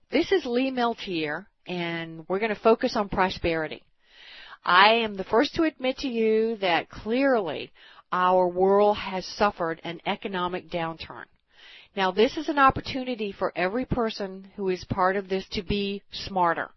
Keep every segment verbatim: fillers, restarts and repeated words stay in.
This is Lee Meltier, and we're going to focus on prosperity. I am the first to admit to you that clearly our world has suffered an economic downturn. Now, this is an opportunity for every person who is part of this to be smarter.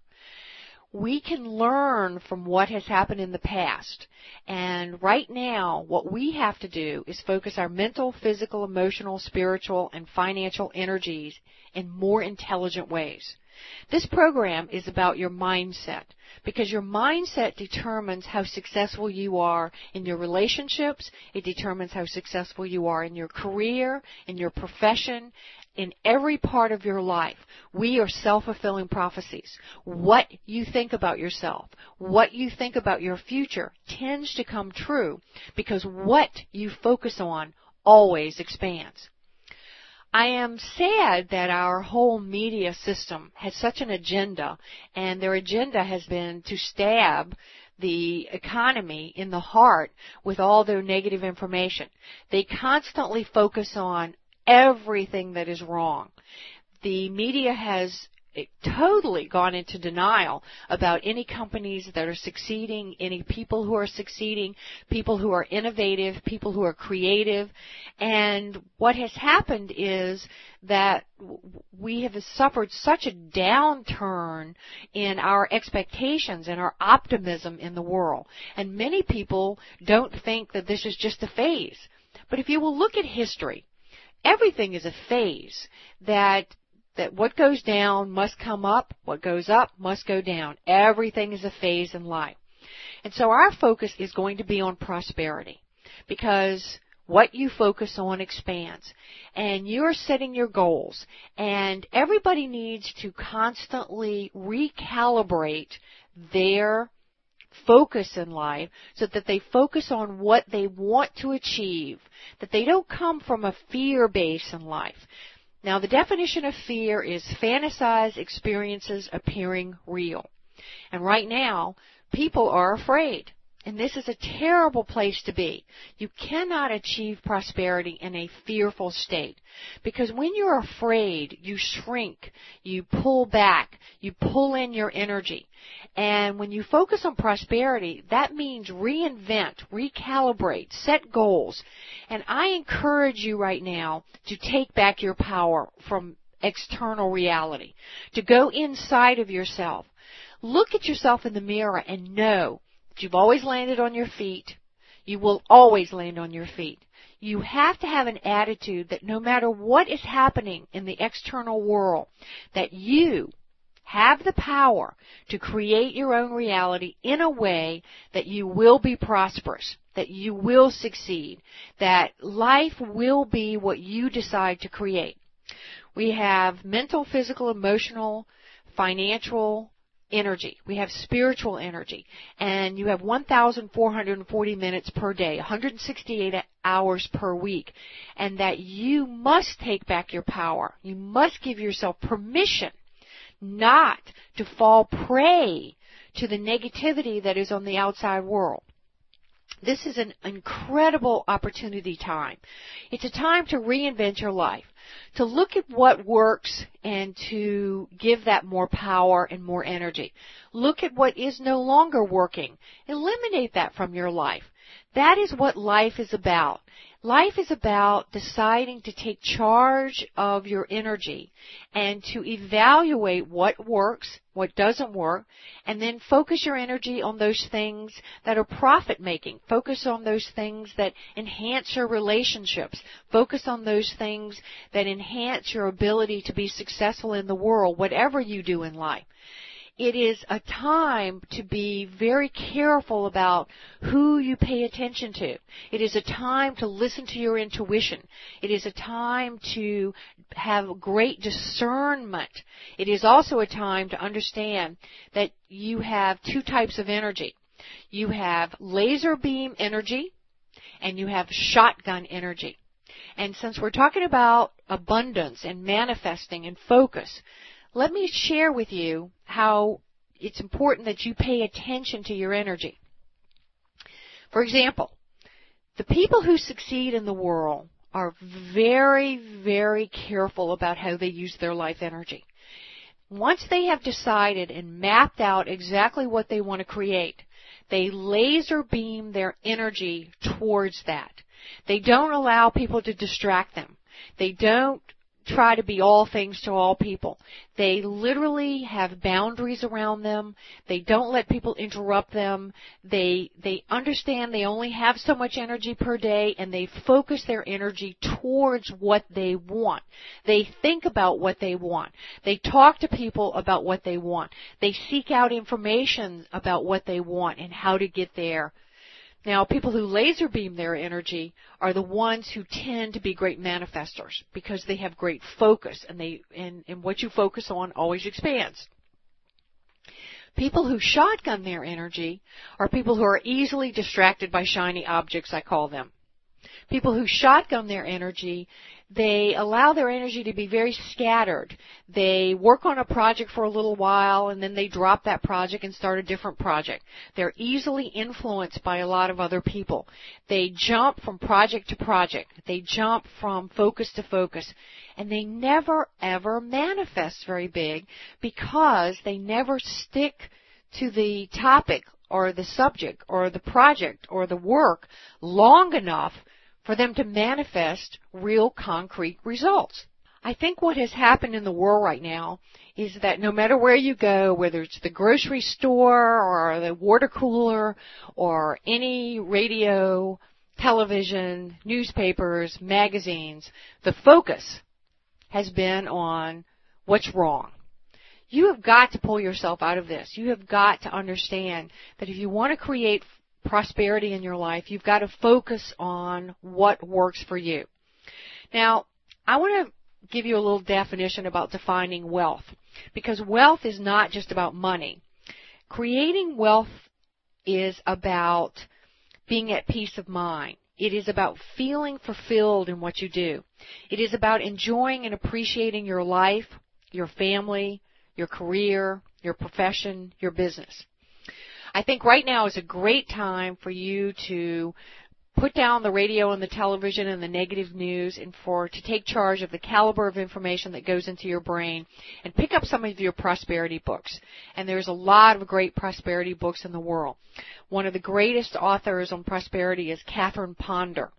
We can learn from what has happened in the past. And right now, what we have to do is focus our mental, physical, emotional, spiritual, and financial energies in more intelligent ways. This program is about your mindset, because your mindset determines how successful you are in your relationships. It determines how successful you are in your career, in your profession, in every part of your life. We are self-fulfilling prophecies. What you think about yourself, what you think about your future tends to come true, because what you focus on always expands. I am sad that our whole media system has such an agenda, and their agenda has been to stab the economy in the heart with all their negative information. They constantly focus on everything that is wrong. The media has totally gone into denial about any companies that are succeeding, any people who are succeeding, people who are innovative, people who are creative. And what has happened is that we have suffered such a downturn in our expectations and our optimism in the world. And many people don't think that this is just a phase. But if you will look at history, everything is a phase, that that what goes down must come up, what goes up must go down. Everything is a phase in life. And so our focus is going to be on prosperity, because what you focus on expands. And you're setting your goals, and everybody needs to constantly recalibrate their focus in life so that they focus on what they want to achieve, that they don't come from a fear base in life. Now, the definition of fear is fantasized experiences appearing real. And right now, people are afraid. And this is a terrible place to be. You cannot achieve prosperity in a fearful state. Because when you're afraid, you shrink, you pull back, you pull in your energy. And when you focus on prosperity, that means reinvent, recalibrate, set goals. And I encourage you right now to take back your power from external reality, to go inside of yourself. Look at yourself in the mirror and know you've always landed on your feet. You will always land on your feet. You have to have an attitude that no matter what is happening in the external world, that you have the power to create your own reality in a way that you will be prosperous, that you will succeed, that life will be what you decide to create. We have mental, physical, emotional, financial energy. We have spiritual energy. And you have one thousand four hundred forty minutes per day, one hundred sixty-eight hours per week. And that you must take back your power. You must give yourself permission not to fall prey to the negativity that is on the outside world. This is an incredible opportunity time. It's a time to reinvent your life, to look at what works and to give that more power and more energy. Look at what is no longer working. Eliminate that from your life. That is what life is about. Life is about deciding to take charge of your energy and to evaluate what works, what doesn't work, and then focus your energy on those things that are profit-making. Focus on those things that enhance your relationships. Focus on those things that enhance your ability to be successful in the world, whatever you do in life. It is a time to be very careful about who you pay attention to. It is a time to listen to your intuition. It is a time to have great discernment. It is also a time to understand that you have two types of energy. You have laser beam energy and you have shotgun energy. And since we're talking about abundance and manifesting and focus, let me share with you how it's important that you pay attention to your energy. For example, the people who succeed in the world are very, very careful about how they use their life energy. once they have decided and mapped out exactly what they want to create, they laser beam their energy towards that. They don't allow people to distract them. They don't try to be all things to all people. They literally have boundaries around them. They don't let people interrupt them. They they understand they only have so much energy per day, and they focus their energy towards what they want. They think about what they want. They talk to people about what they want. They seek out information about what they want and how to get there. Now, people who laser beam their energy are the ones who tend to be great manifestors because they have great focus, and they and, and what you focus on always expands. People who shotgun their energy are people who are easily distracted by shiny objects, I call them. People who shotgun their energy, they allow their energy to be very scattered. They work on a project for a little while, and then they drop that project and start a different project. They're easily influenced by a lot of other people. They jump from project to project. They jump from focus to focus. And they never, ever manifest very big because they never stick to the topic or the subject or the project or the work long enough for them to manifest real concrete results. I think what has happened in the world right now is that no matter where you go, whether it's the grocery store or the water cooler or any radio, television, newspapers, magazines, the focus has been on what's wrong. You have got to pull yourself out of this. You have got to understand that if you want to create prosperity in your life, you've got to focus on what works for you. Now, I want to give you a little definition about defining wealth, because wealth is not just about money. Creating wealth is about being at peace of mind. It is about feeling fulfilled in what you do. It is about enjoying and appreciating your life, your family, your career, your profession, your business. I think right now is a great time for you to put down the radio and the television and the negative news and for to take charge of the caliber of information that goes into your brain and pick up some of your prosperity books. And there's a lot of great prosperity books in the world. One of the greatest authors on prosperity is Catherine Ponder.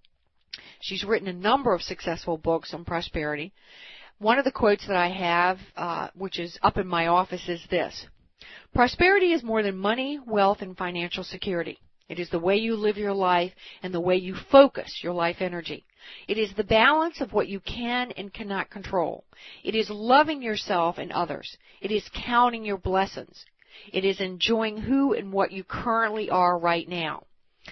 She's written a number of successful books on prosperity. One of the quotes that I have, uh, which is up in my office, is this: prosperity is more than money, wealth, and financial security. It is the way you live your life and the way you focus your life energy. It is the balance of what you can and cannot control. It is loving yourself and others. It is counting your blessings. It is enjoying who and what you currently are right now.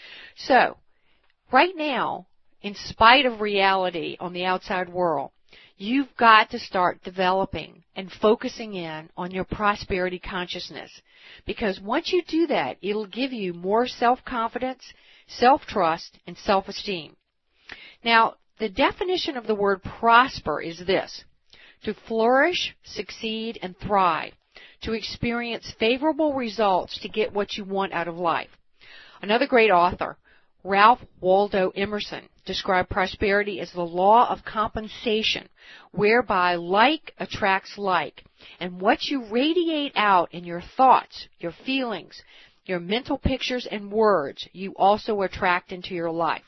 So, right now, in spite of reality on the outside world, you've got to start developing and focusing in on your prosperity consciousness. Because once you do that, it'll give you more self-confidence, self-trust, and self-esteem. Now, the definition of the word prosper is this: to flourish, succeed, and thrive, to experience favorable results to get what you want out of life. Another great author, Ralph Waldo Emerson, described prosperity as the law of compensation, whereby like attracts like, and what you radiate out in your thoughts, your feelings, your mental pictures and words, you also attract into your life.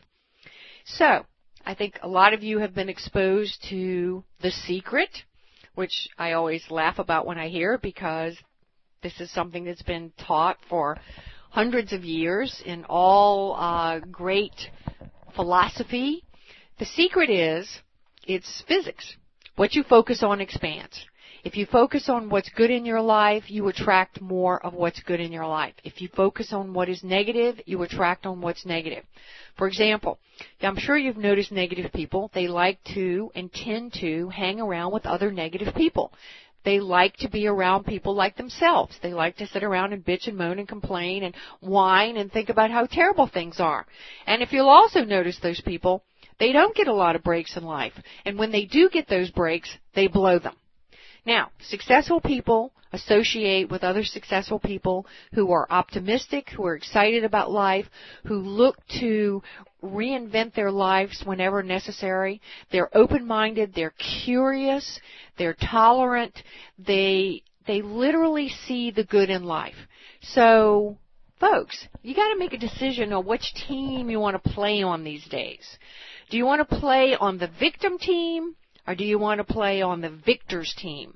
So, I think a lot of you have been exposed to The Secret, which I always laugh about when I hear it because this is something that's been taught for hundreds of years in all uh, great philosophy. The secret is, it's physics. What you focus on expands. If you focus on what's good in your life, you attract more of what's good in your life. If you focus on what is negative, you attract on what's negative. For example, I'm sure you've noticed negative people. They like to and tend to hang around with other negative people. They like to be around people like themselves. They like to sit around and bitch and moan and complain and whine and think about how terrible things are. And if you'll also notice those people, they don't get a lot of breaks in life. And when they do get those breaks, they blow them. Now, successful people associate with other successful people who are optimistic, who are excited about life, who look to reinvent their lives whenever necessary. They're open-minded, they're curious, they're tolerant, they they literally see the good in life. So, folks, you got to make a decision on which team you want to play on these days. Do you want to play on the victim team, or do you want to play on the victors team?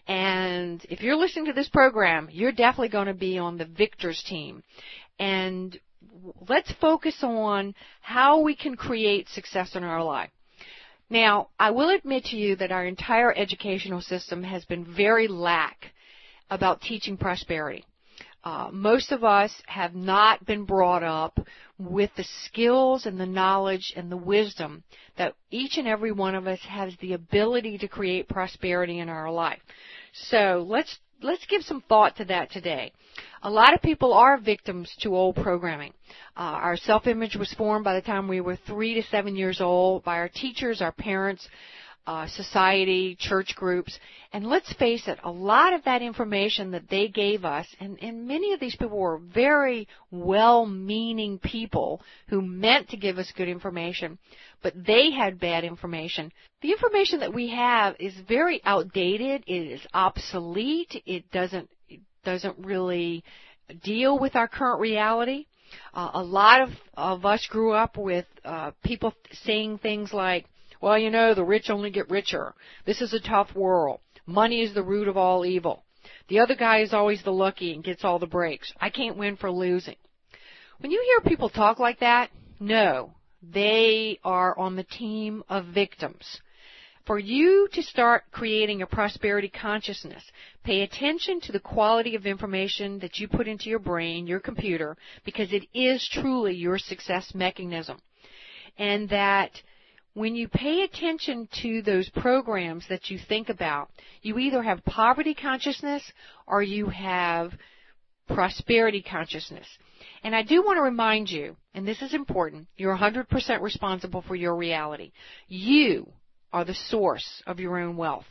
And if you're listening to this program, you're definitely going to be on the victors team. And let's focus on how we can create success in our life. Now, I will admit to you that our entire educational system has been very lax about teaching prosperity. Uh, most of us have not been brought up with the skills and the knowledge and the wisdom that each and every one of us has the ability to create prosperity in our life. So let's let's give some thought to that today. A lot of people are victims to old programming. Uh, our self-image was formed by the time we were three to seven years old by our teachers, our parents, uh, society, church groups. And let's face it, a lot of that information that they gave us, and, and many of these people were very well-meaning people who meant to give us good information, but they had bad information. The information that we have is very outdated. It is obsolete. It doesn't it doesn't really deal with our current reality. Uh, a lot of, of us grew up with uh, people saying things like, well, you know, the rich only get richer. This is a tough world. Money is the root of all evil. The other guy is always the lucky and gets all the breaks. I can't win for losing. When you hear people talk like that, no, they are on the team of victims. For you to start creating a prosperity consciousness, pay attention to the quality of information that you put into your brain, your computer, because it is truly your success mechanism. And that when you pay attention to those programs that you think about, you either have poverty consciousness or you have prosperity consciousness. And I do want to remind you, and this is important, you're one hundred percent responsible for your reality. You are the source of your own wealth.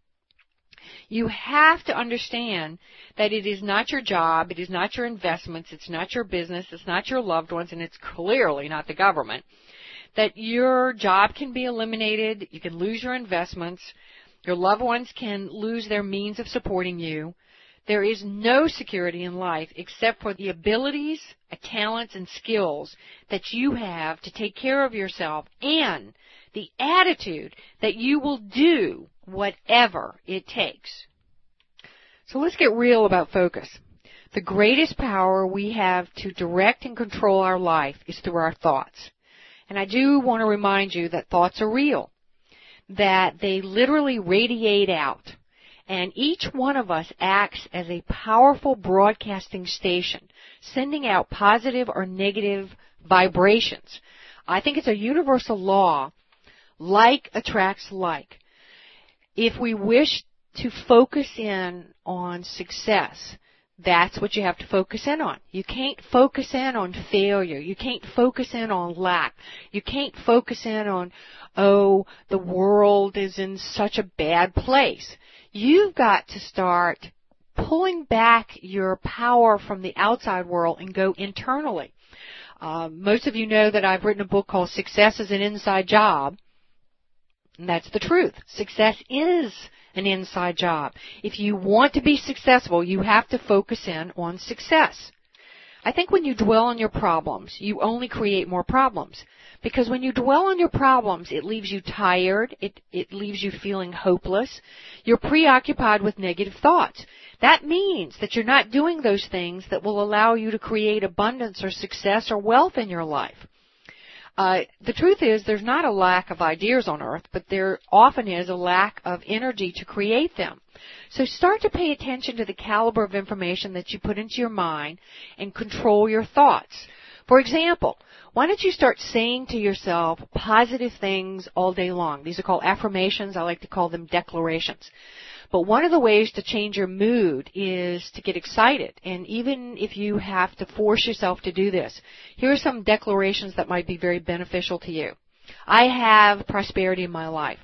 You have to understand that it is not your job, it is not your investments, it's not your business, it's not your loved ones, and it's clearly not the government. That your job can be eliminated, you can lose your investments, your loved ones can lose their means of supporting you. There is no security in life except for the abilities, talents, and skills that you have to take care of yourself and the attitude that you will do whatever it takes. So let's get real about focus. The greatest power we have to direct and control our life is through our thoughts. And I do want to remind you that thoughts are real, that they literally radiate out. And each one of us acts as a powerful broadcasting station, sending out positive or negative vibrations. I think it's a universal law, like attracts like. If we wish to focus in on success, that's what you have to focus in on. You can't focus in on failure. You can't focus in on lack. You can't focus in on, oh, the world is in such a bad place. You've got to start pulling back your power from the outside world and go internally. Uh, most of you know that I've written a book called Success is an Inside Job. And that's the truth. Success is an inside job. If you want to be successful, you have to focus in on success. I think when you dwell on your problems, you only create more problems. Because when you dwell on your problems, it leaves you tired. It, it leaves you feeling hopeless. You're preoccupied with negative thoughts. That means that you're not doing those things that will allow you to create abundance or success or wealth in your life. Uh, the truth is there's not a lack of ideas on earth, but there often is a lack of energy to create them. So start to pay attention to the caliber of information that you put into your mind and control your thoughts. For example, why don't you start saying to yourself positive things all day long? These are called affirmations. I like to call them declarations. But one of the ways to change your mood is to get excited. And even if you have to force yourself to do this, here are some declarations that might be very beneficial to you. I have prosperity in my life.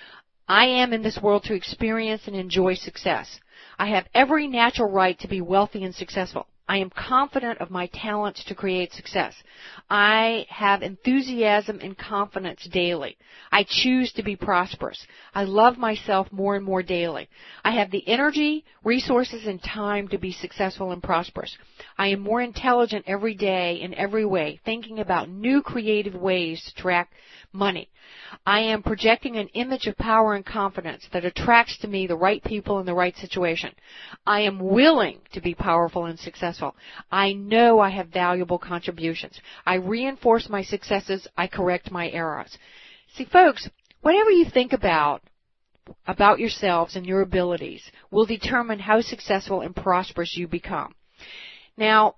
I am in this world to experience and enjoy success. I have every natural right to be wealthy and successful. I am confident of my talents to create success. I have enthusiasm and confidence daily. I choose to be prosperous. I love myself more and more daily. I have the energy, resources, and time to be successful and prosperous. I am more intelligent every day in every way, thinking about new creative ways to attract money. I am projecting an image of power and confidence that attracts to me the right people in the right situation. I am willing to be powerful and successful. I know I have valuable contributions. I reinforce my successes. I correct my errors. See, folks, whatever you think about about yourselves and your abilities will determine how successful and prosperous you become. Now,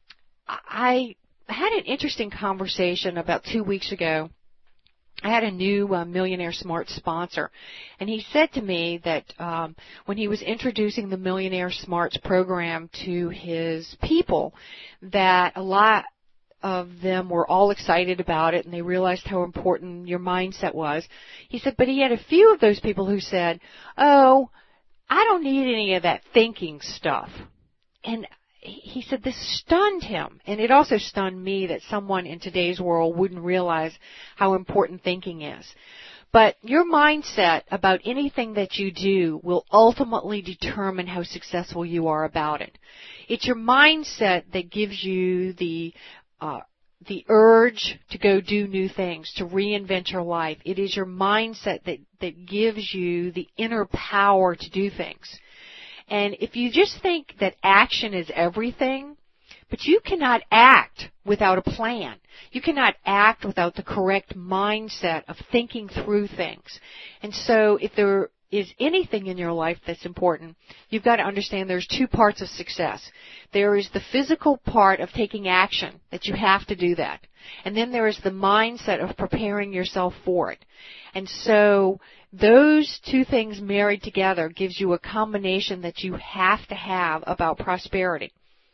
I had an interesting conversation about two weeks ago. I had a new uh, Millionaire Smart sponsor, and he said to me that um, when he was introducing the Millionaire Smarts program to his people, that a lot of them were all excited about it, and they realized how important your mindset was. He said, but he had a few of those people who said, oh, I don't need any of that thinking stuff. And he said this stunned him, and it also stunned me that someone in today's world wouldn't realize how important thinking is. But your mindset about anything that you do will ultimately determine how successful you are about it. It's your mindset that gives you the uh, the urge to go do new things, to reinvent your life. It is your mindset that, that gives you the inner power to do things. And if you just think that action is everything, but you cannot act without a plan. You cannot act without the correct mindset of thinking through things. And so if there is anything in your life that's important, you've got to understand there's two parts of success. There is the physical part of taking action, that you have to do that. And then there is the mindset of preparing yourself for it. And so those two things married together gives you a combination that you have to have about prosperity.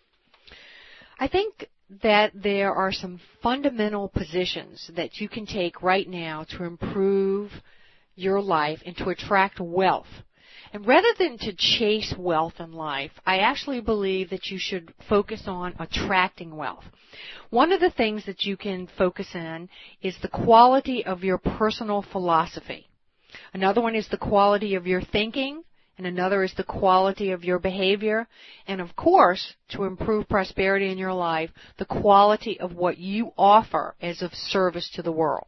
I think that there are some fundamental positions that you can take right now to improve your life and to attract wealth. And rather than to chase wealth in life, I actually believe that you should focus on attracting wealth. One of the things that you can focus on is the quality of your personal philosophy. Another one is the quality of your thinking, and another is the quality of your behavior. And of course, to improve prosperity in your life, the quality of what you offer as of service to the world.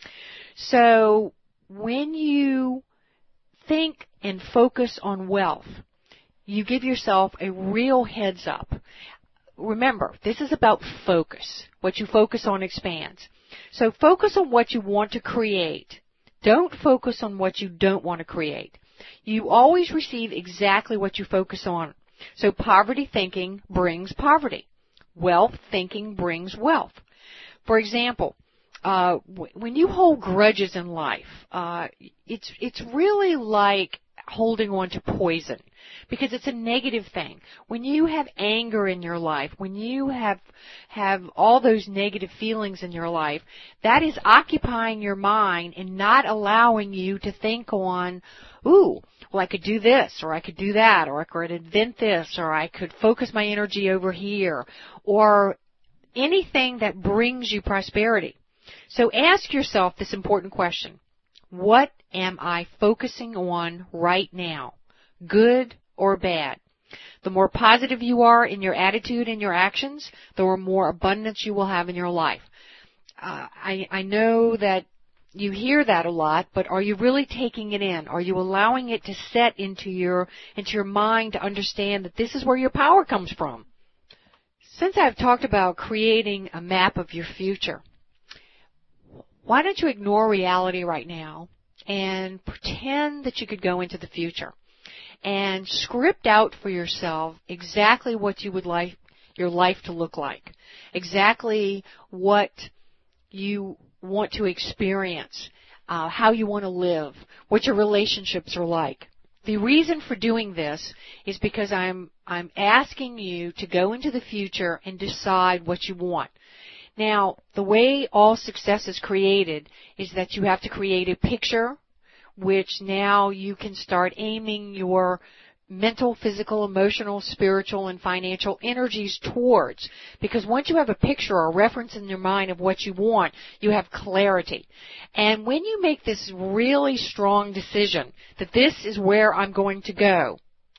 So when you think and focus on wealth, you give yourself a real heads up. Remember, this is about focus. What you focus on expands. So focus on what you want to create. Don't focus on what you don't want to create. You always receive exactly what you focus on. So poverty thinking brings poverty. Wealth thinking brings wealth. For example, uh, when you hold grudges in life, uh, it's it's really like holding on to poison, because it's a negative thing. When you have anger in your life, when you have have all those negative feelings in your life, that is occupying your mind and not allowing you to think on, ooh, well, I could do this, or I could do that, or I could invent this, or I could focus my energy over here, or anything that brings you prosperity. So ask yourself this important question. What am I focusing on right now? Good or bad? The more positive you are in your attitude and your actions, the more abundance you will have in your life. Uh, I, I know that you hear that a lot, but are you really taking it in? Are you allowing it to set into your into your mind to understand that this is where your power comes from? Since I've talked about creating a map of your future, why don't you ignore reality right now and pretend that you could go into the future and script out for yourself exactly what you would like your life to look like, exactly what you want to experience, uh, how you want to live, what your relationships are like. The reason for doing this is because I'm I'm asking you to go into the future and decide what you want. Now, the way all success is created is that you have to create a picture, which now you can start aiming your mental, physical, emotional, spiritual, and financial energies towards. Because once you have a picture or a reference in your mind of what you want, you have clarity. And when you make this really strong decision that this is where I'm going to go,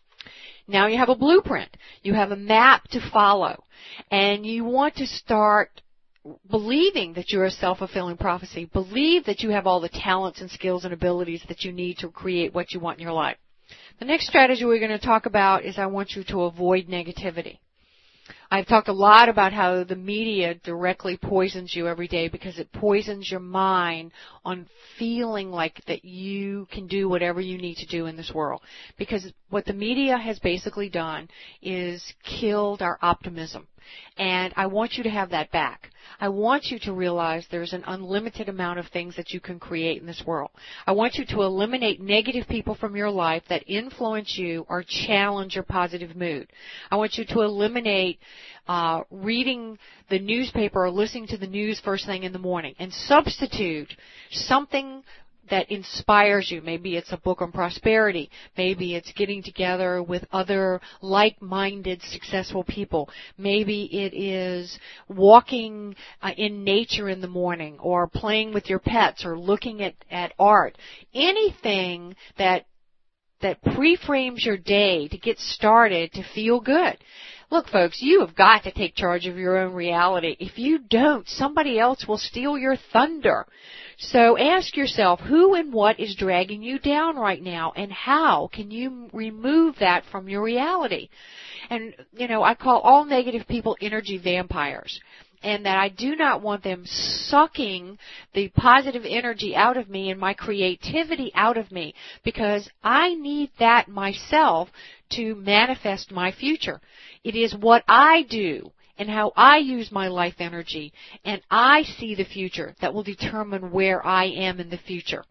now you have a blueprint. You have a map to follow. And you want to start believing that you're a self-fulfilling prophecy. Believe that you have all the talents and skills and abilities that you need to create what you want in your life. The next strategy we're going to talk about is I want you to avoid negativity. I've talked a lot about how the media directly poisons you every day because it poisons your mind on feeling like that you can do whatever you need to do in this world. Because what the media has basically done is killed our optimism. And I want you to have that back. I want you to realize there's an unlimited amount of things that you can create in this world. I want you to eliminate negative people from your life that influence you or challenge your positive mood. I want you to eliminate uh, reading the newspaper or listening to the news first thing in the morning and substitute something that inspires you. Maybe it's a book on prosperity. Maybe it's getting together with other like-minded, successful people. Maybe it is walking uh, in nature in the morning or playing with your pets or looking at, at art. Anything that that pre-frames your day to get started to feel good. Look, folks, you have got to take charge of your own reality. If you don't, somebody else will steal your thunder. So ask yourself, who and what is dragging you down right now, and how can you remove that from your reality? And, you know, I call all negative people energy vampires, and that I do not want them sucking the positive energy out of me and my creativity out of me, because I need that myself to manifest my future. It is what I do and how I use my life energy, and I see the future that will determine where I am in the future.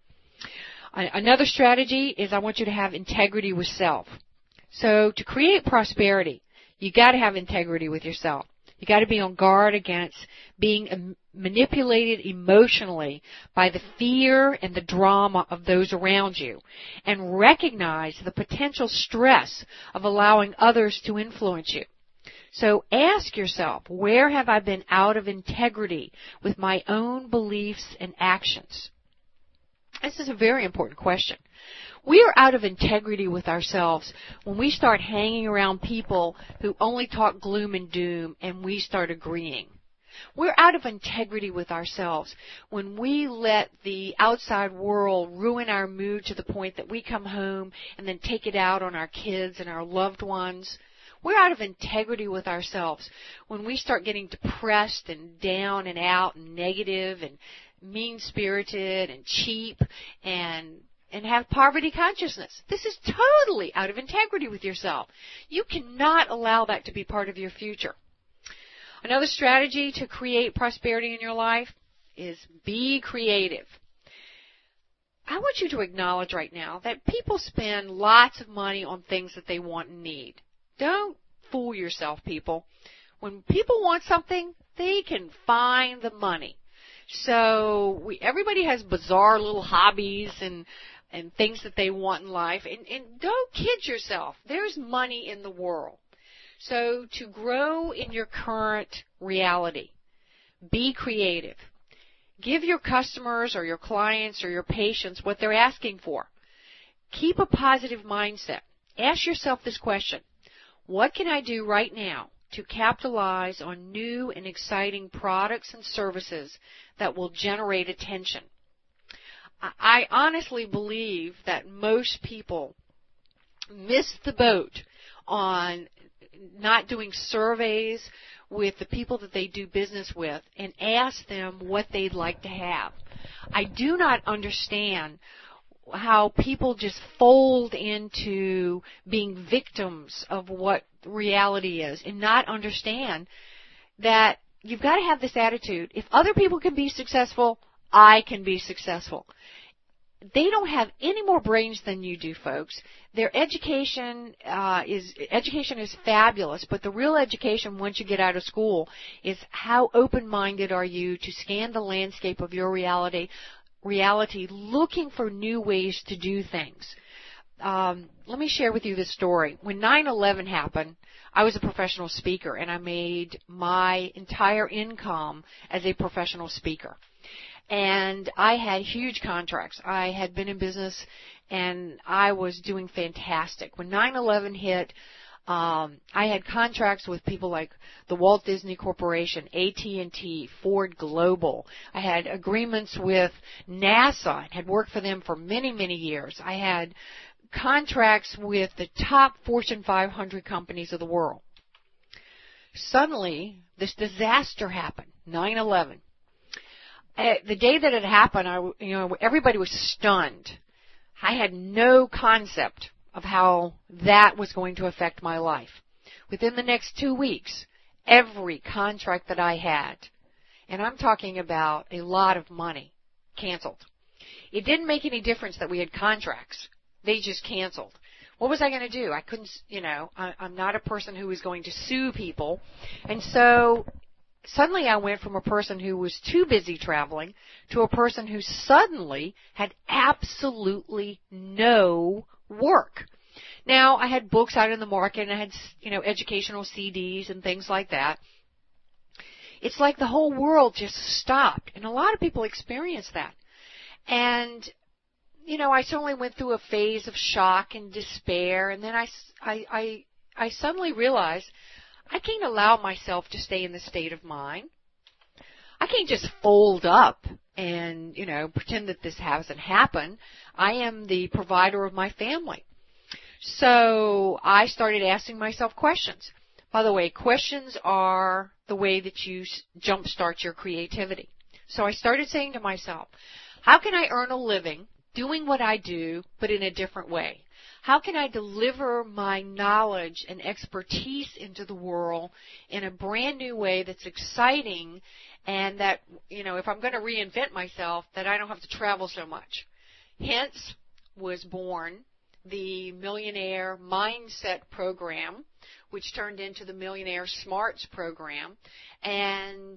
Another strategy is I want you to have integrity with self. So to create prosperity, you got to have integrity with yourself. You got to be on guard against being manipulated emotionally by the fear and the drama of those around you, and recognize the potential stress of allowing others to influence you. So ask yourself, where have I been out of integrity with my own beliefs and actions? This is a very important question. We are out of integrity with ourselves when we start hanging around people who only talk gloom and doom and we start agreeing. We're out of integrity with ourselves when we let the outside world ruin our mood to the point that we come home and then take it out on our kids and our loved ones. We're out of integrity with ourselves when we start getting depressed and down and out and negative and mean-spirited and cheap and and have poverty consciousness. This is totally out of integrity with yourself. You cannot allow that to be part of your future. Another strategy to create prosperity in your life is be creative. I want you to acknowledge right now that people spend lots of money on things that they want and need. Don't fool yourself, people. When people want something, they can find the money. So we, everybody has bizarre little hobbies and and things that they want in life. And, and don't kid yourself. There's money in the world. So to grow in your current reality, be creative. Give your customers or your clients or your patients what they're asking for. Keep a positive mindset. Ask yourself this question. What can I do right now to capitalize on new and exciting products and services that will generate attention? I honestly believe that most people miss the boat on not doing surveys with the people that they do business with and ask them what they'd like to have. I do not understand how people just fold into being victims of what reality is and not understand that you've got to have this attitude. If other people can be successful, I can be successful. They don't have any more brains than you do, folks. Their education uh, is education is fabulous, but the real education once you get out of school is how open-minded are you to scan the landscape of your reality, reality, looking for new ways to do things. um, let me share with you this story. When nine eleven happened, I was a professional speaker, and I made my entire income as a professional speaker. And I had huge contracts. I had been in business, and I was doing fantastic. When nine eleven hit, um, I had contracts with people like the Walt Disney Corporation, A T and T, Ford Global. I had agreements with NASA and had worked for them for many, many years. I had contracts with the top Fortune five hundred companies of the world. Suddenly, this disaster happened, nine eleven. Uh, the day that it happened, I, you know, everybody was stunned. I had no concept of how that was going to affect my life. Within the next two weeks, every contract that I had, and I'm talking about a lot of money, canceled. It didn't make any difference that we had contracts. They just canceled. What was I going to do? I couldn't, you know, I, I'm not a person who was going to sue people. And so suddenly I went from a person who was too busy traveling to a person who suddenly had absolutely no work. Now, I had books out in the market, and I had, you know, educational C Ds and things like that. It's like the whole world just stopped, and a lot of people experience that. And, you know, I certainly went through a phase of shock and despair, and then I, I, I, I suddenly realized I can't allow myself to stay in this state of mind. I can't just fold up and, you know, pretend that this hasn't happened. I am the provider of my family. So I started asking myself questions. By the way, questions are the way that you jumpstart your creativity. So I started saying to myself, how can I earn a living doing what I do, but in a different way? How can I deliver my knowledge and expertise into the world in a brand new way that's exciting, and that, you know, if I'm going to reinvent myself, that I don't have to travel so much? Hence was born the Millionaire Mindset Program, which turned into the Millionaire Smarts Program. And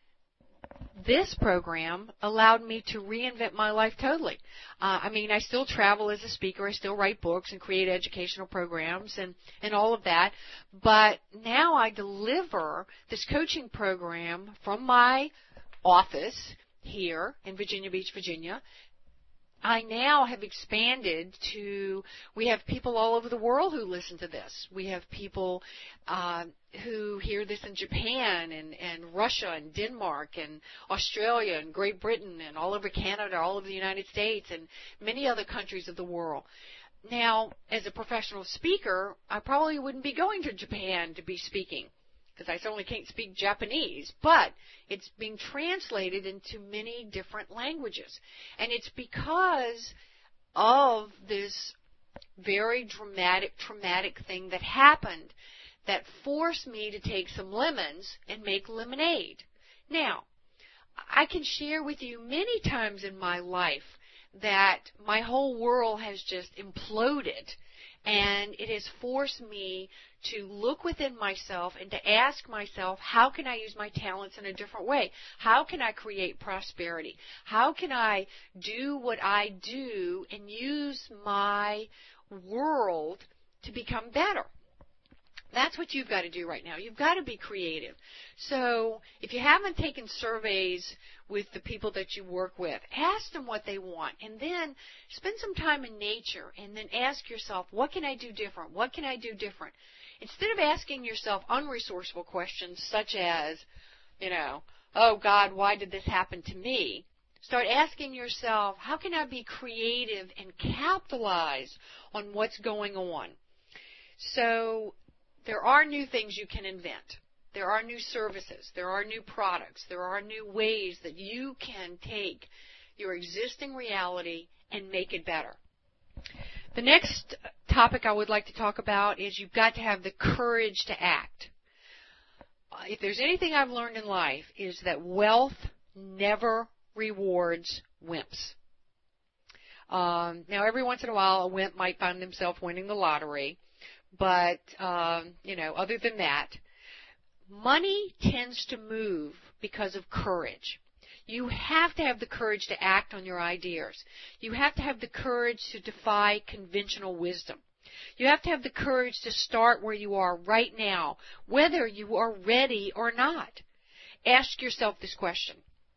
this program allowed me to reinvent my life totally. Uh, I mean, I still travel as a speaker. I still write books and create educational programs and, and all of that. But now I deliver this coaching program from my office here in Virginia Beach, Virginia. I now have expanded to, we have people all over the world who listen to this. We have people uh, who hear this in Japan and, and Russia and Denmark and Australia and Great Britain and all over Canada, all over the United States and many other countries of the world. Now, as a professional speaker, I probably wouldn't be going to Japan to be speaking, because I certainly can't speak Japanese, but it's being translated into many different languages. And it's because of this very dramatic, traumatic thing that happened that forced me to take some lemons and make lemonade. Now, I can share with you many times in my life that my whole world has just imploded, and it has forced me to look within myself and to ask myself, how can I use my talents in a different way? How can I create prosperity? How can I do what I do and use my world to become better? That's what you've got to do right now. You've got to be creative. So if you haven't taken surveys with the people that you work with, ask them what they want, and then spend some time in nature, and then ask yourself, what can I do different? What can I do different? Instead of asking yourself unresourceful questions such as, you know, oh, God, why did this happen to me? Start asking yourself, how can I be creative and capitalize on what's going on? So there are new things you can invent. There are new services. There are new products. There are new ways that you can take your existing reality and make it better. The next topic I would like to talk about is you've got to have the courage to act. If there's anything I've learned in life, is that wealth never rewards wimps. Um, now, every once in a while, a wimp might find themselves winning the lottery. But, um, you know, other than that, money tends to move because of courage. You have to have the courage to act on your ideas. You have to have the courage to defy conventional wisdom. You have to have the courage to start where you are right now, whether you are ready or not. Ask yourself this question.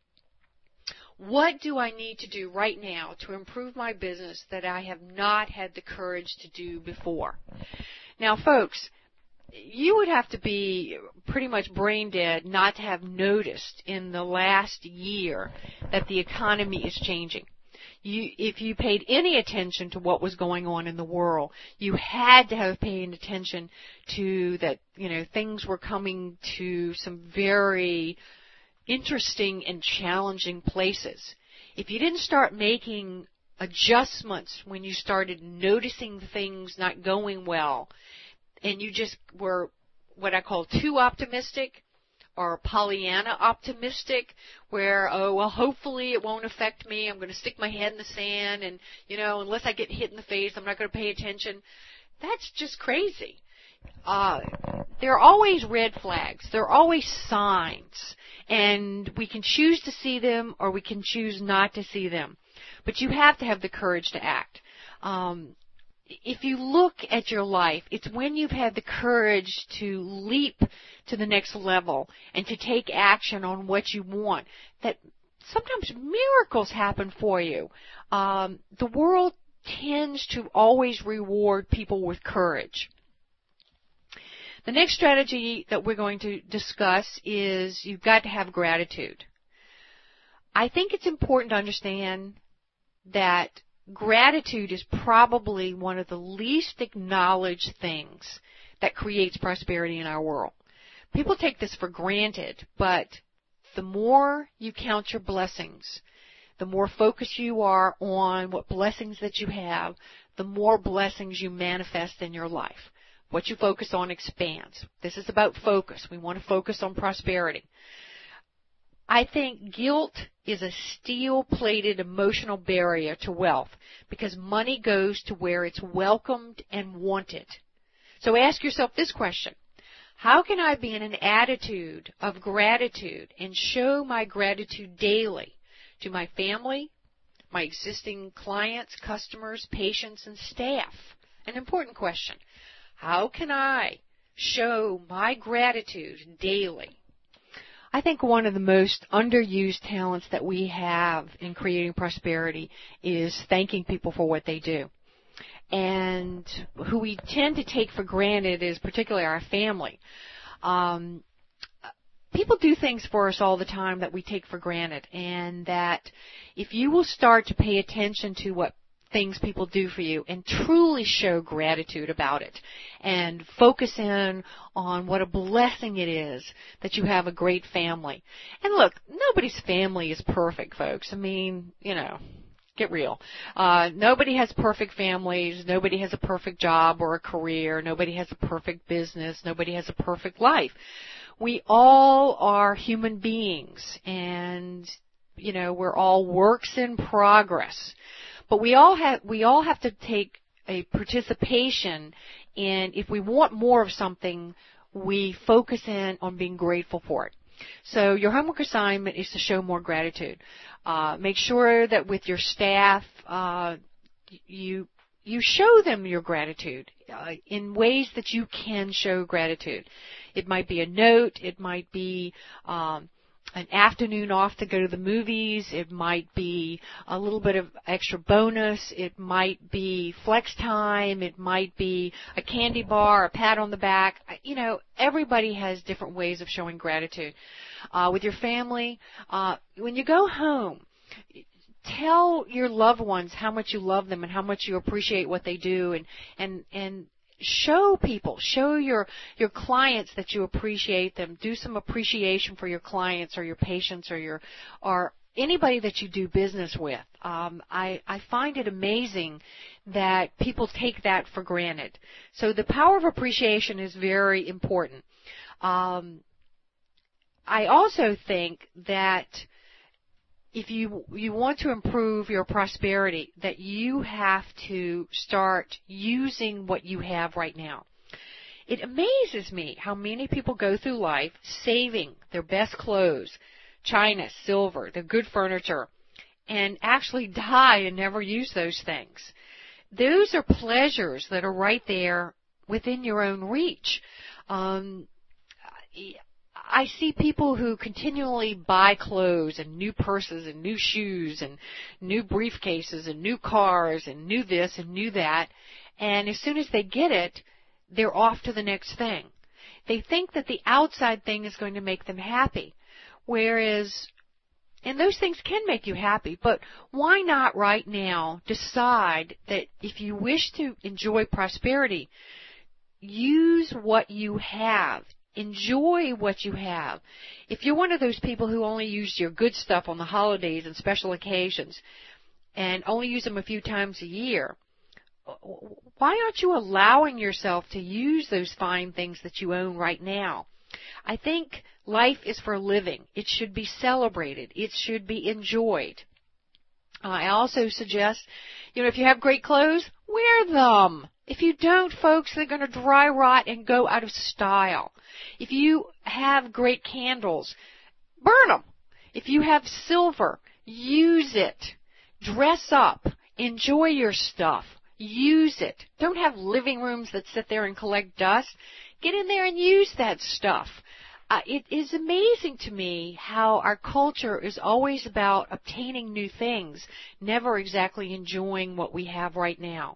What do I need to do right now to improve my business that I have not had the courage to do before? Now, folks, you would have to be pretty much brain dead not to have noticed in the last year that the economy is changing. You, if you paid any attention to what was going on in the world, you had to have paid attention to that, you know, things were coming to some very interesting and challenging places. If you didn't start making adjustments when you started noticing things not going well, and you just were what I call too optimistic or Pollyanna optimistic, where, oh, well, hopefully it won't affect me. I'm going to stick my head in the sand, and, you know, unless I get hit in the face, I'm not going to pay attention. That's just crazy. Uh, there are always red flags. There are always signs, and we can choose to see them or we can choose not to see them. But you have to have the courage to act. Um, If you look at your life, it's when you've had the courage to leap to the next level and to take action on what you want that sometimes miracles happen for you. Um, the world tends to always reward people with courage. The next strategy that we're going to discuss is you've got to have gratitude. I think it's important to understand that gratitude is probably one of the least acknowledged things that creates prosperity in our world. People take this for granted, but the more you count your blessings, the more focused you are on what blessings that you have, the more blessings you manifest in your life. What you focus on expands. This is about focus. We want to focus on prosperity. I think guilt is a steel-plated emotional barrier to wealth because money goes to where it's welcomed and wanted. So ask yourself this question. How can I be in an attitude of gratitude and show my gratitude daily to my family, my existing clients, customers, patients, and staff? An important question. How can I show my gratitude daily? I think one of the most underused talents that we have in creating prosperity is thanking people for what they do. And who we tend to take for granted is particularly our family. Um, people do things for us all the time that we take for granted, and that if you will start to pay attention to what things people do for you and truly show gratitude about it and focus in on what a blessing it is that you have a great family. And look, nobody's family is perfect, folks. I mean, you know, get real. Uh, nobody has perfect families. Nobody has a perfect job or a career. Nobody has a perfect business. Nobody has a perfect life. We all are human beings, and, you know, we're all works in progress. But we all have we all have to take a participation in, if we want more of something, we focus in on being grateful for it. So your homework assignment is to show more gratitude. Uh, make sure that with your staff, uh, you you show them your gratitude uh, in ways that you can show gratitude. It might be a note. It might be um, an afternoon off to go to the movies. It might be a little bit of extra bonus. It might be flex time. It might be a candy bar, a pat on the back. You know, everybody has different ways of showing gratitude. Uh, with your family, uh, when you go home, tell your loved ones how much you love them and how much you appreciate what they do, and, and, and show people, show your, your clients that you appreciate them. Do some appreciation for your clients or your patients or your, or anybody that you do business with. Um, I, I find it amazing that people take that for granted. So the power of appreciation is very important. Um, I also think that if you you want to improve your prosperity, that you have to start using what you have right now. It amazes me how many people go through life saving their best clothes china, silver, the good furniture, and actually die and never use those things. Those are pleasures that are right there within your own reach. Um, I see people who continually buy clothes and new purses and new shoes and new briefcases and new cars and new this and new that, and as soon as they get it, they're off to the next thing. They think that the outside thing is going to make them happy, whereas, and those things can make you happy, but why not right now decide that if you wish to enjoy prosperity, use what you have. Enjoy what you have. If you're one of those people who only use your good stuff on the holidays and special occasions and only use them a few times a year, why aren't you allowing yourself to use those fine things that you own right now? I think life is for living. It should be celebrated. It should be enjoyed. Uh, I also suggest, you know, if you have great clothes, wear them. If you don't, folks, they're going to dry rot and go out of style. If you have great candles, burn them. If you have silver, use it. Dress up. Enjoy your stuff. Use it. Don't have living rooms that sit there and collect dust. Get in there and use that stuff. Uh, it is amazing to me how our culture is always about obtaining new things, never exactly enjoying what we have right now.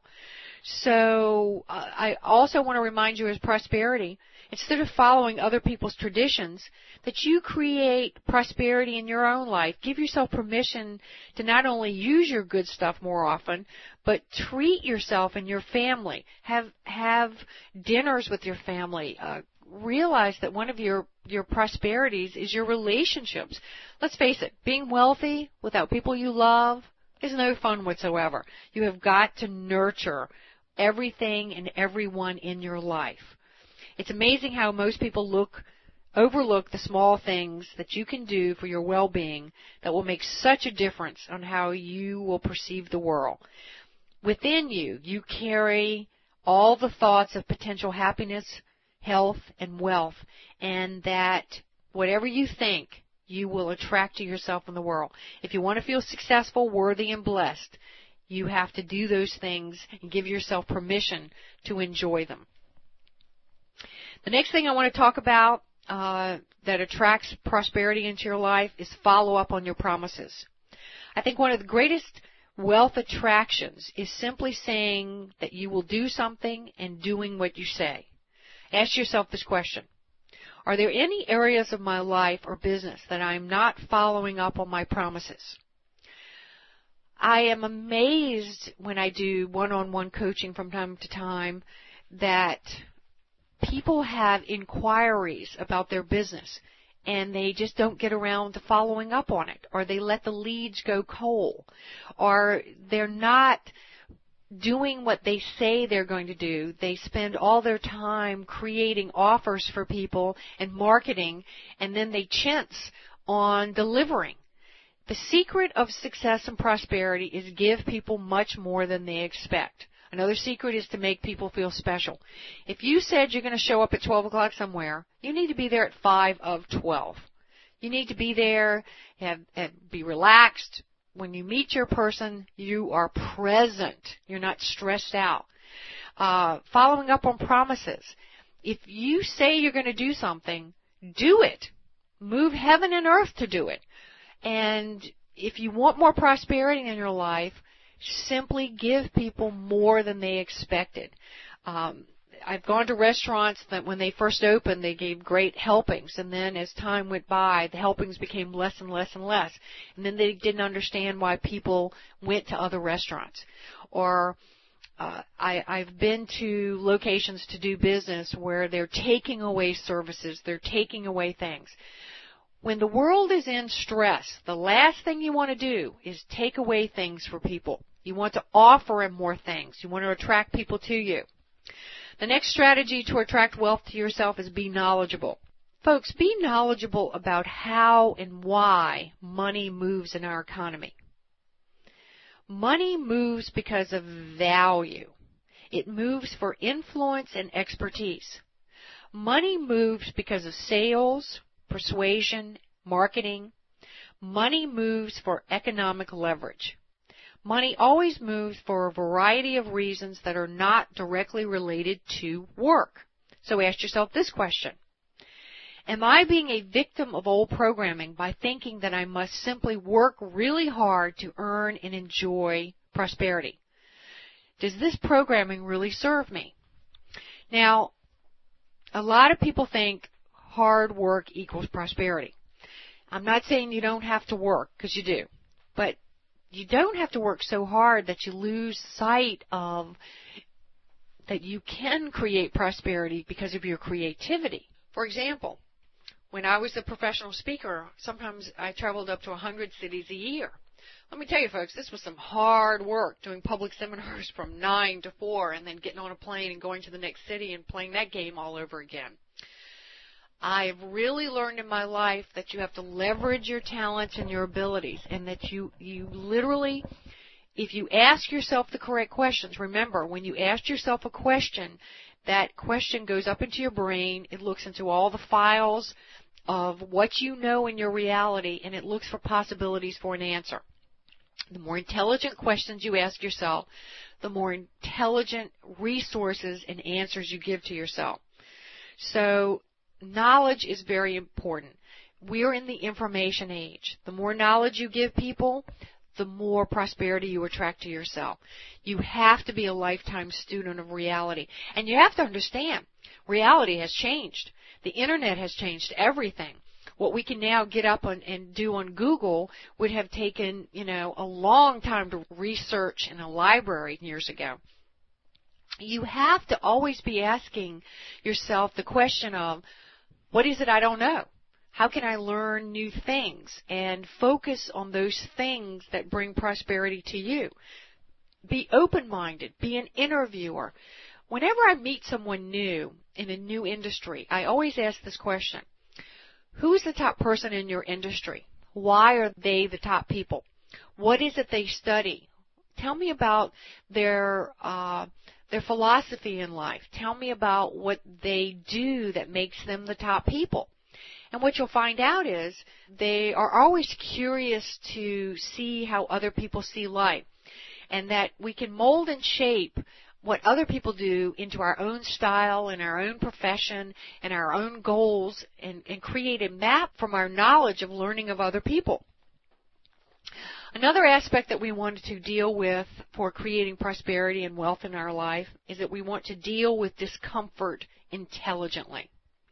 So uh, I also want to remind you as prosperity, instead of following other people's traditions, that you create prosperity in your own life. Give yourself permission to not only use your good stuff more often, but treat yourself and your family. Have have dinners with your family. Uh, realize that one of your, your prosperities is your relationships. Let's face it, being wealthy without people you love is no fun whatsoever. You have got to nurture everything and everyone in your life. It's amazing how most people look, overlook the small things that you can do for your well-being that will make such a difference on how you will perceive the world. Within you, you carry all the thoughts of potential happiness, health, and wealth, and that whatever you think, you will attract to yourself in the world. If you want to feel successful, worthy, and blessed, you have to do those things and give yourself permission to enjoy them. The next thing I want to talk about uh, that attracts prosperity into your life is follow up on your promises. I think one of the greatest wealth attractions is simply saying that you will do something and doing what you say. Ask yourself this question. Are there any areas of my life or business that I am not following up on my promises? I am amazed when I do one-on-one coaching from time to time that people have inquiries about their business and they just don't get around to following up on it, or they let the leads go cold, or they're not doing what they say they're going to do. They spend all their time creating offers for people and marketing, and then they chintz on delivering. The secret of success and prosperity is give people much more than they expect. Another secret is to make people feel special. If you said you're going to show up at twelve o'clock somewhere, you need to be there at five of twelve. You need to be there, have, have, be relaxed. When you meet your person, you are present. You're not stressed out. Uh, following up on promises. If you say you're going to do something, do it. Move heaven and earth to do it. And if you want more prosperity in your life, simply give people more than they expected. Um, I've gone to restaurants that when they first opened, they gave great helpings, and then as time went by, the helpings became less and less and less, and then they didn't understand why people went to other restaurants. Or uh, I, I've been to locations to do business where they're taking away services, they're taking away things. When the world is in stress, the last thing you want to do is take away things for people. You want to offer them more things. You want to attract people to you. The next strategy to attract wealth to yourself is be knowledgeable. Folks, be knowledgeable about how and why money moves in our economy. Money moves because of value. It moves for influence and expertise. Money moves because of sales, persuasion, marketing. Money moves for economic leverage. Money always moves for a variety of reasons that are not directly related to work. So ask yourself this question. Am I being a victim of old programming by thinking that I must simply work really hard to earn and enjoy prosperity? Does this programming really serve me? Now, a lot of people think hard work equals prosperity. I'm not saying you don't have to work, because you do. But you don't have to work so hard that you lose sight of that you can create prosperity because of your creativity. For example, when I was a professional speaker, sometimes I traveled up to one hundred cities a year. Let me tell you, folks, this was some hard work, doing public seminars from nine to four and then getting on a plane and going to the next city and playing that game all over again. I've really learned in my life that you have to leverage your talents and your abilities, and that you, you literally, if you ask yourself the correct questions, remember, when you ask yourself a question, that question goes up into your brain, it looks into all the files of what you know in your reality, and it looks for possibilities for an answer. The more intelligent questions you ask yourself, the more intelligent resources and answers you give to yourself. So, knowledge is very important. We're in the information age. The more knowledge you give people, the more prosperity you attract to yourself. You have to be a lifetime student of reality. And you have to understand, reality has changed. The Internet has changed everything. What we can now get up on, and do on Google would have taken, you know, a long time to research in a library years ago. You have to always be asking yourself the question of, what is it I don't know? How can I learn new things? And focus on those things that bring prosperity to you. Be open-minded. Be an interviewer. Whenever I meet someone new in a new industry, I always ask this question. Who's the top person in your industry? Why are they the top people? What is it they study? Tell me about their uh, their philosophy in life. Tell me about what they do that makes them the top people. And what you'll find out is they are always curious to see how other people see life, and that we can mold and shape what other people do into our own style and our own profession and our own goals, and, and create a map from our knowledge of learning of other people. Another aspect that we wanted to deal with for creating prosperity and wealth in our life is that we want to deal with discomfort intelligently.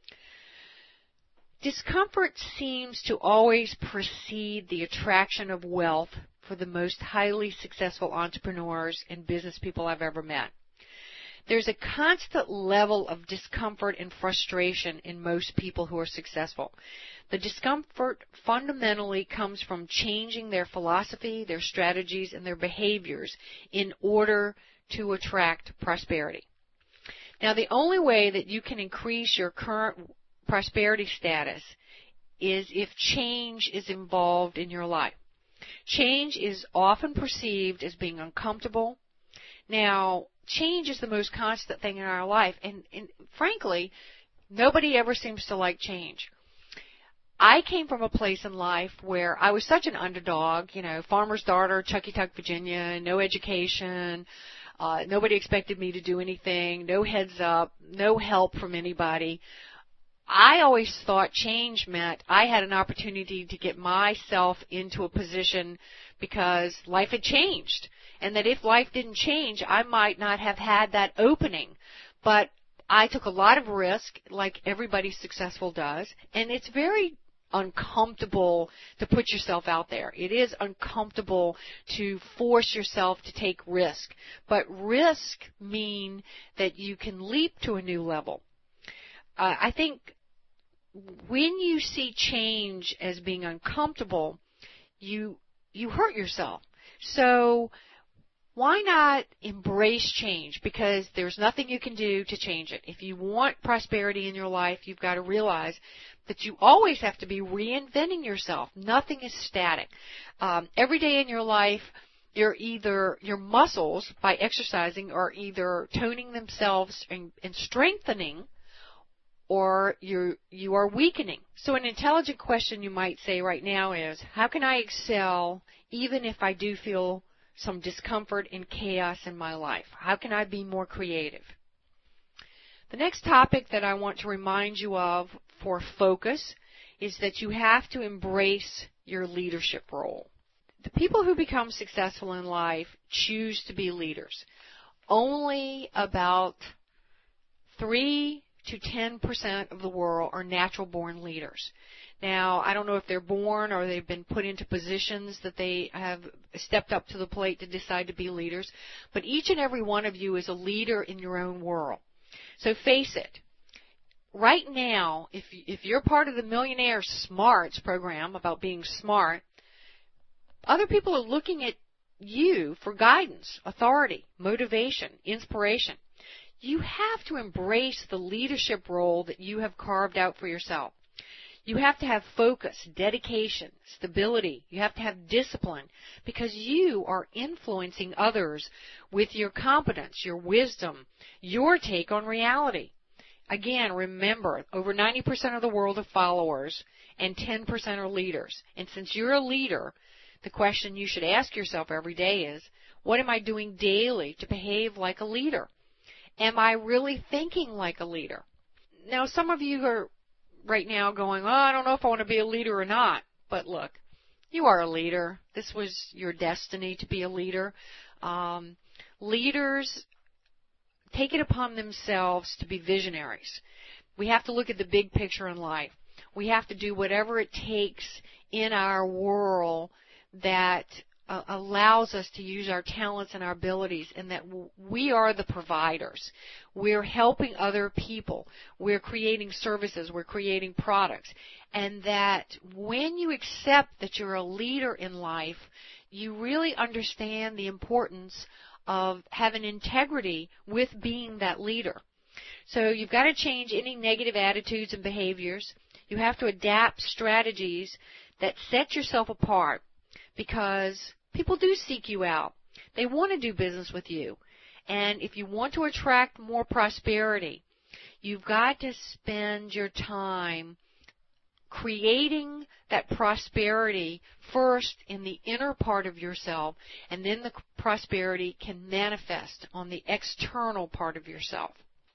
Discomfort seems to always precede the attraction of wealth for the most highly successful entrepreneurs and business people I've ever met. There's a constant level of discomfort and frustration in most people who are successful. The discomfort fundamentally comes from changing their philosophy, their strategies, and their behaviors in order to attract prosperity. Now, the only way that you can increase your current prosperity status is if change is involved in your life. Change is often perceived as being uncomfortable. Now, change is the most constant thing in our life, and, and frankly, nobody ever seems to like change. I came from a place in life where I was such an underdog, you know, farmer's daughter, Chuckytuck, Virginia, no education, uh, nobody expected me to do anything, no heads up, no help from anybody. I always thought change meant I had an opportunity to get myself into a position because life had changed, and that if life didn't change, I might not have had that opening. But I took a lot of risk, like everybody successful does, and it's very uncomfortable to put yourself out there. It is uncomfortable to force yourself to take risk, but risk mean that you can leap to a new level. Uh, I think when you see change as being uncomfortable, you you hurt yourself. So why not embrace change? Because there's nothing you can do to change it. If you want prosperity in your life, you've got to realize that you always have to be reinventing yourself. Nothing is static. Um, every day in your life, you're either your muscles, by exercising, are either toning themselves and, and strengthening, or you're, you are weakening. So an intelligent question you might say right now is, how can I excel even if I do feel some discomfort and chaos in my life? How can I be more creative? The next topic that I want to remind you of for focus is that you have to embrace your leadership role. The people who become successful in life choose to be leaders. Only about three to ten percent of the world are natural-born leaders. Now, I don't know if they're born or they've been put into positions that they have stepped up to the plate to decide to be leaders, but each and every one of you is a leader in your own world. So face it. Right now, if if you're part of the Millionaire Smarts program about being smart, other people are looking at you for guidance, authority, motivation, inspiration. You have to embrace the leadership role that you have carved out for yourself. You have to have focus, dedication, stability. You have to have discipline because you are influencing others with your competence, your wisdom, your take on reality. Again, remember, over ninety percent of the world are followers and ten percent are leaders. And since you're a leader, the question you should ask yourself every day is, what am I doing daily to behave like a leader? Am I really thinking like a leader? Now, some of you are right now going, oh, I don't know if I want to be a leader or not. But look, you are a leader. This was your destiny to be a leader. Um, leaders take it upon themselves to be visionaries. We have to look at the big picture in life. We have to do whatever it takes in our world that uh, allows us to use our talents and our abilities, and that w- we are the providers. We're helping other people. We're creating services. We're creating products. And that when you accept that you're a leader in life, you really understand the importance of having integrity with being that leader. So you've got to change any negative attitudes and behaviors. You have to adapt strategies that set yourself apart, because people do seek you out. They want to do business with you. And if you want to attract more prosperity, you've got to spend your time creating that prosperity first in the inner part of yourself, and then the prosperity can manifest on the external part of yourself.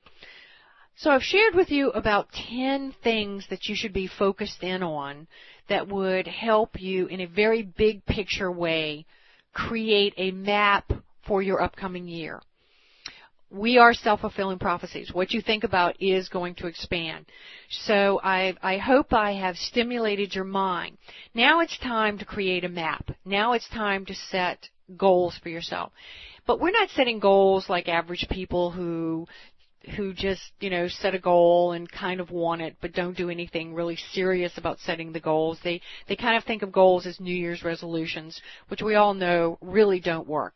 So I've shared with you about ten things that you should be focused in on that would help you in a very big picture way create a map for your upcoming year. We are self-fulfilling prophecies. What you think about is going to expand. So I, I hope I have stimulated your mind. Now it's time to create a map. Now it's time to set goals for yourself. But we're not setting goals like average people who who just, you know, set a goal and kind of want it but don't do anything really serious about setting the goals. They they kind of think of goals as New Year's resolutions, which we all know really don't work.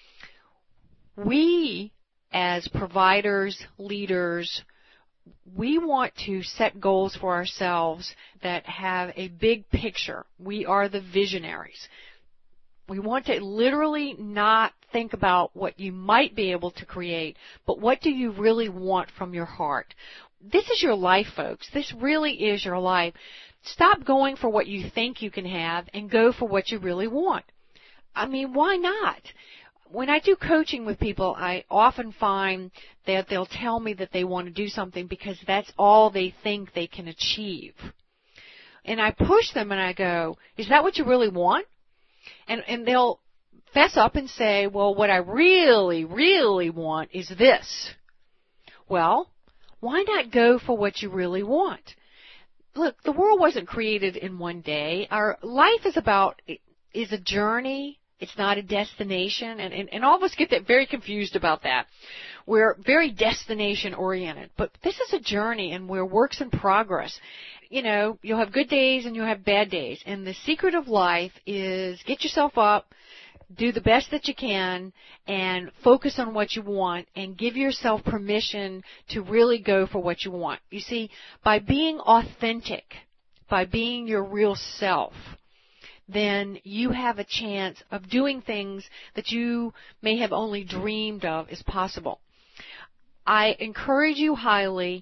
We, as providers, leaders, we want to set goals for ourselves that have a big picture. We are the visionaries. We want to literally not think about what you might be able to create, but what do you really want from your heart? This is your life, folks. This really is your life. Stop going for what you think you can have and go for what you really want. I mean, why not? When I do coaching with people, I often find that they'll tell me that they want to do something because that's all they think they can achieve. And I push them and I go, is that what you really want? And, and they'll fess up and say, well, what I really, really want is this. Well, why not go for what you really want? Look, the world wasn't created in one day. Our life is about, is a journey. It's not a destination. And, and, and all of us get that very confused about that. We're very destination oriented. But this is a journey, and we're works in progress. You know, you'll have good days and you'll have bad days. And the secret of life is get yourself up, do the best that you can, and focus on what you want, and give yourself permission to really go for what you want. You see, by being authentic, by being your real self, then you have a chance of doing things that you may have only dreamed of as possible. I encourage you highly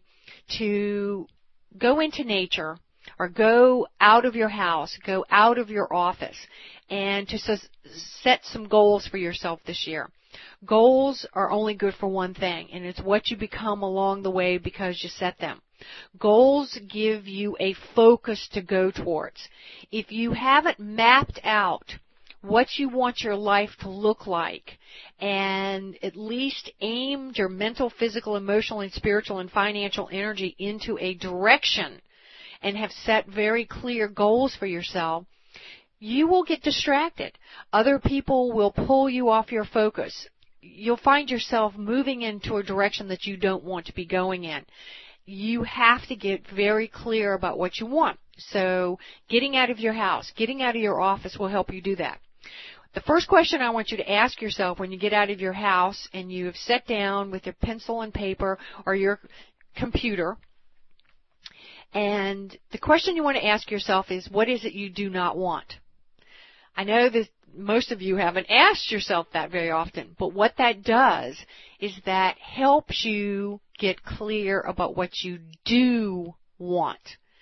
to go into nature or go out of your house, go out of your office, and to set some goals for yourself this year. Goals are only good for one thing, and it's what you become along the way because you set them. Goals give you a focus to go towards. If you haven't mapped out what you want your life to look like and at least aimed your mental, physical, emotional, and spiritual and financial energy into a direction and have set very clear goals for yourself, you will get distracted. Other people will pull you off your focus. You'll find yourself moving into a direction that you don't want to be going in. You have to get very clear about what you want. So getting out of your house, getting out of your office will help you do that. The first question I want you to ask yourself when you get out of your house and you have sat down with your pencil and paper or your computer, and the question you want to ask yourself is, what is it you do not want? I know that most of you haven't asked yourself that very often, but what that does is that helps you get clear about what you do want.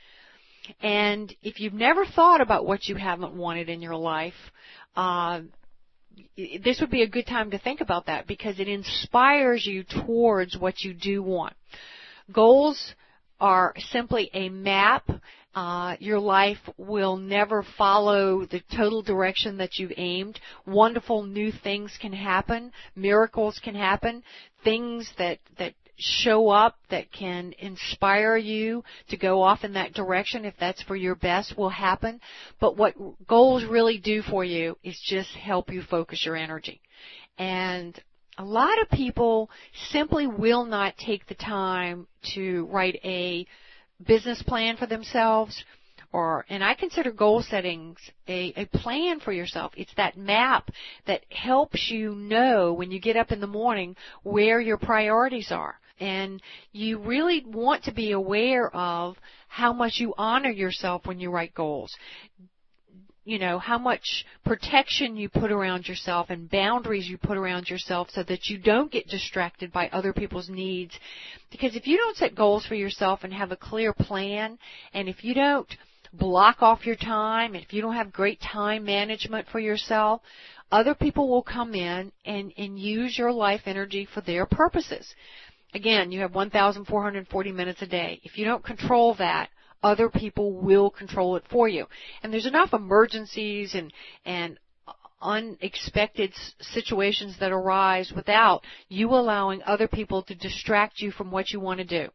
And if you've never thought about what you haven't wanted in your life, uh, this would be a good time to think about that because it inspires you towards what you do want. Goals are simply a map. Uh, your life will never follow the total direction that you've aimed. Wonderful new things can happen. Miracles can happen. Things that, that show up that can inspire you to go off in that direction, if that's for your best, will happen. But what goals really do for you is just help you focus your energy. And a lot of people simply will not take the time to write a business plan for themselves, or, and I consider goal settings a, a plan for yourself. It's that map that helps you know when you get up in the morning where your priorities are. And you really want to be aware of how much you honor yourself when you write goals. You know, how much protection you put around yourself and boundaries you put around yourself so that you don't get distracted by other people's needs. Because if you don't set goals for yourself and have a clear plan, and if you don't block off your time, if you don't have great time management for yourself, other people will come in and, and use your life energy for their purposes. Again, you have one thousand four hundred forty minutes a day. If you don't control that, other people will control it for you. And there's enough emergencies and, and unexpected situations that arise without you allowing other people to distract you from what you want to do.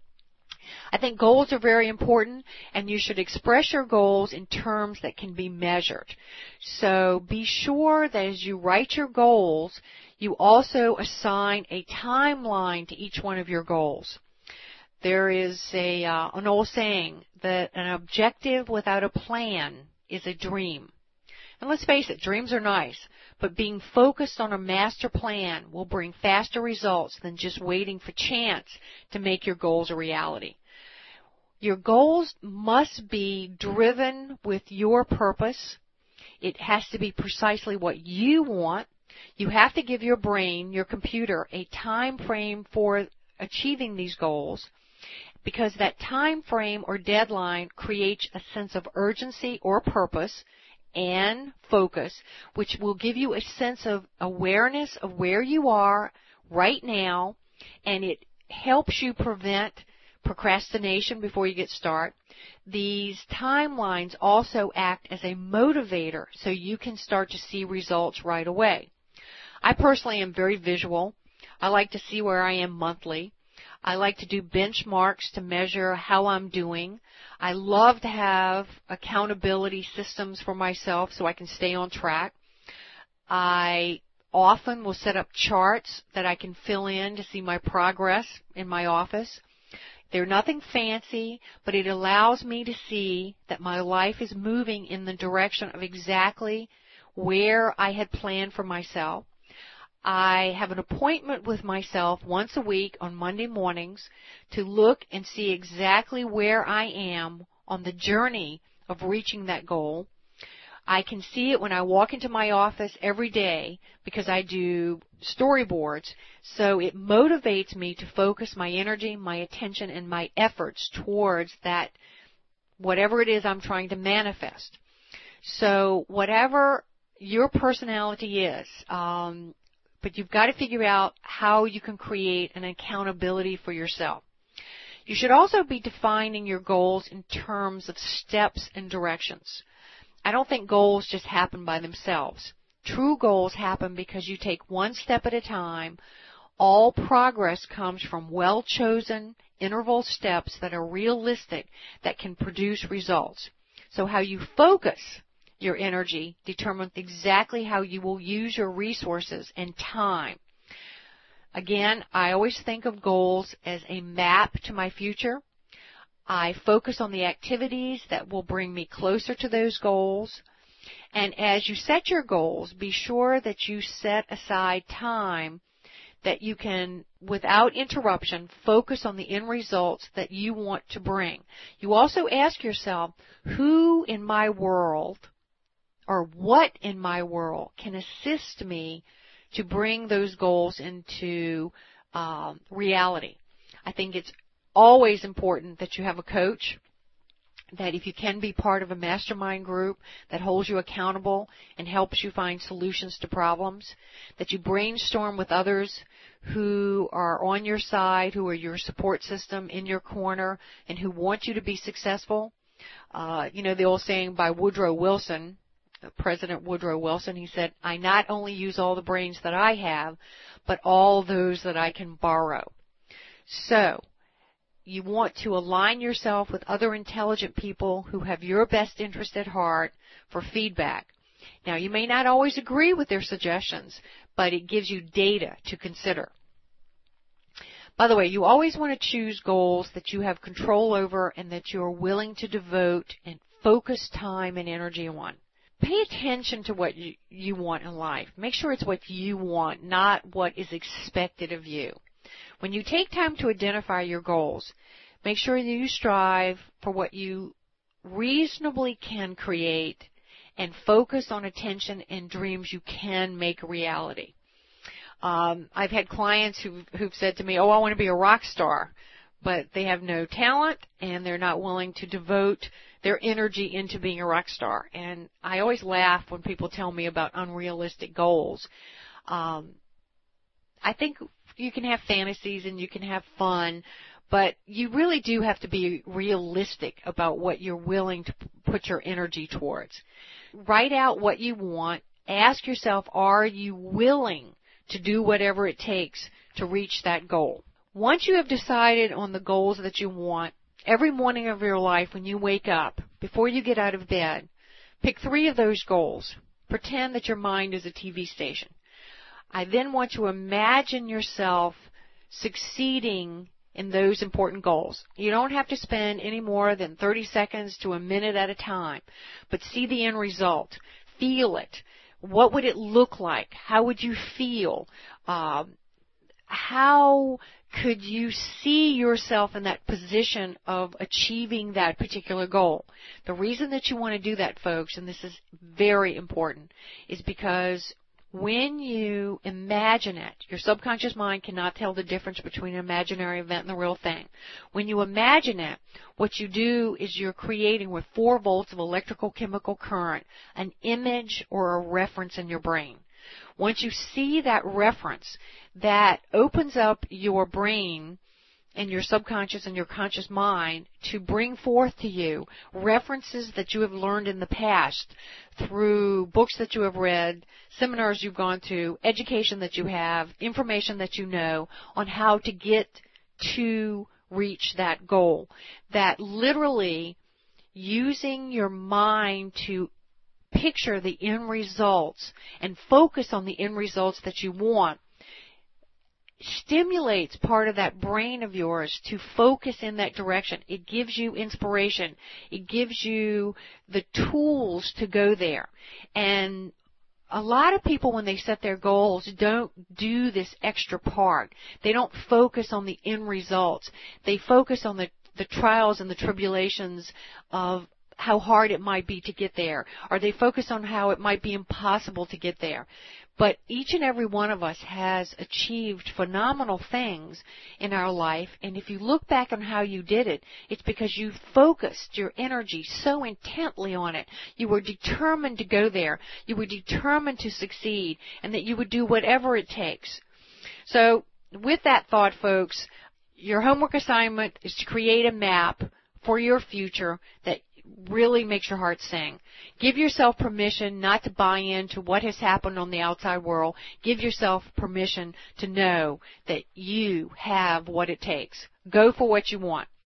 I think goals are very important, and you should express your goals in terms that can be measured. So be sure that as you write your goals, you also assign a timeline to each one of your goals. There is a uh, an old saying that an objective without a plan is a dream. And let's face it, dreams are nice, but being focused on a master plan will bring faster results than just waiting for chance to make your goals a reality. Your goals must be driven with your purpose. It has to be precisely what you want. You have to give your brain, your computer, a time frame for achieving these goals, because that time frame or deadline creates a sense of urgency or purpose and focus, which will give you a sense of awareness of where you are right now, and it helps you prevent procrastination before you get started. These timelines also act as a motivator so you can start to see results right away. I personally am very visual. I like to see where I am monthly. I like to do benchmarks to measure how I'm doing. I love to have accountability systems for myself so I can stay on track. I often will set up charts that I can fill in to see my progress in my office. They're nothing fancy, but it allows me to see that my life is moving in the direction of exactly where I had planned for myself. I have an appointment with myself once a week on Monday mornings to look and see exactly where I am on the journey of reaching that goal. I can see it when I walk into my office every day because I do storyboards. So it motivates me to focus my energy, my attention, and my efforts towards that, whatever it is I'm trying to manifest. So whatever your personality is, um, but you've got to figure out how you can create an accountability for yourself. You should also be defining your goals in terms of steps and directions. I don't think goals just happen by themselves. True goals happen because you take one step at a time. All progress comes from well-chosen interval steps that are realistic, that can produce results. So how you focus your energy determines exactly how you will use your resources and time. Again, I always think of goals as a map to my future. I focus on the activities that will bring me closer to those goals. And as you set your goals, be sure that you set aside time that you can, without interruption, focus on the end results that you want to bring. You also ask yourself, who in my world or what in my world can assist me to bring those goals into um, reality? I think it's always important that you have a coach, that if you can be part of a mastermind group that holds you accountable and helps you find solutions to problems, that you brainstorm with others who are on your side, who are your support system in your corner, and who want you to be successful. Uh, you know, the old saying by Woodrow Wilson, President Woodrow Wilson, he said, I not only use all the brains that I have, but all those that I can borrow. So, you want to align yourself with other intelligent people who have your best interest at heart for feedback. Now, you may not always agree with their suggestions, but it gives you data to consider. By the way, you always want to choose goals that you have control over and that you are willing to devote and focus time and energy on. Pay attention to what you, you want in life. Make sure it's what you want, not what is expected of you. When you take time to identify your goals, make sure that you strive for what you reasonably can create and focus on attention and dreams you can make a reality. Um, I've had clients who've, who've said to me, oh, I want to be a rock star, but they have no talent and they're not willing to devote their energy into being a rock star. And I always laugh when people tell me about unrealistic goals. Um, I think you can have fantasies and you can have fun, but you really do have to be realistic about what you're willing to put your energy towards. Write out what you want. Ask yourself, are you willing to do whatever it takes to reach that goal? Once you have decided on the goals that you want, every morning of your life when you wake up, before you get out of bed, pick three of those goals. Pretend that your mind is a T V station. I then want you to imagine yourself succeeding in those important goals. You don't have to spend any more than thirty seconds to a minute at a time, but see the end result. Feel it. What would it look like? How would you feel? Um, how could you see yourself in that position of achieving that particular goal? The reason that you want to do that, folks, and this is very important, is because when you imagine it, your subconscious mind cannot tell the difference between an imaginary event and the real thing. When you imagine it, what you do is you're creating with four volts of electrical chemical current an image or a reference in your brain. Once you see that reference, that opens up your brain and your subconscious and your conscious mind to bring forth to you references that you have learned in the past through books that you have read, seminars you've gone to, education that you have, information that you know on how to get to reach that goal. That literally using your mind to picture the end results and focus on the end results that you want stimulates part of that brain of yours to focus in that direction. It gives you inspiration. It gives you the tools to go there. And a lot of people, when they set their goals, don't do this extra part. They don't focus on the end results. They focus on the, the trials and the tribulations of how hard it might be to get there, or they focus on how it might be impossible to get there. But each and every one of us has achieved phenomenal things in our life, and if you look back on how you did it, it's because you focused your energy so intently on it. You were determined to go there. You were determined to succeed, and that you would do whatever it takes. So with that thought, folks, your homework assignment is to create a map for your future that really makes your heart sing. Give yourself permission not to buy into what has happened on the outside world. Give yourself permission to know that you have what it takes. Go for what you want.